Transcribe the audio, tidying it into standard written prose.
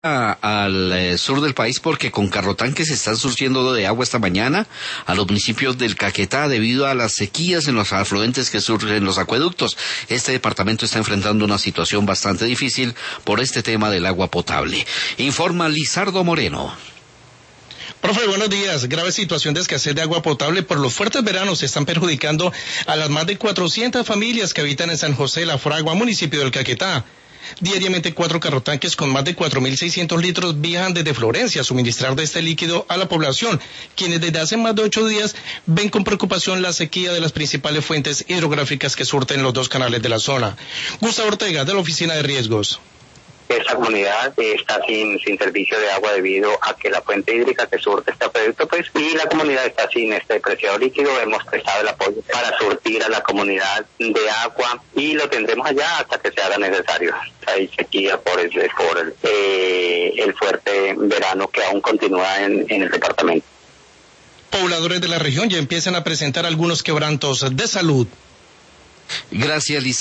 al sur del país porque con carrotanques se están surtiendo de agua esta mañana a los municipios del Caquetá debido a las sequías en los afluentes que surgen en los acueductos. Este departamento está enfrentando una situación bastante difícil por este tema del agua potable. Informa Lizardo Moreno. Profe, buenos días. Grave situación de escasez de agua potable por los fuertes veranos están perjudicando a las más de 400 familias que habitan en San José de la Fragua, municipio del Caquetá. Diariamente 4 carrotanques con más de 4.600 litros viajan desde Florencia a suministrar de este líquido a la población, quienes desde hace más de 8 días ven con preocupación la sequía de las principales fuentes hidrográficas que surten los 2 canales de la zona. Gustavo Ortega, de la Oficina de Riesgos. Esta comunidad está sin servicio de agua debido a que la fuente hídrica que surte este acueducto, y la comunidad está sin este preciado líquido. Hemos prestado el apoyo para surtir a la comunidad de agua y lo tendremos allá hasta que se haga necesario. Hay sequía por el fuerte verano que aún continúa en el departamento. Pobladores de la región ya empiezan a presentar algunos quebrantos de salud. Gracias, Liz.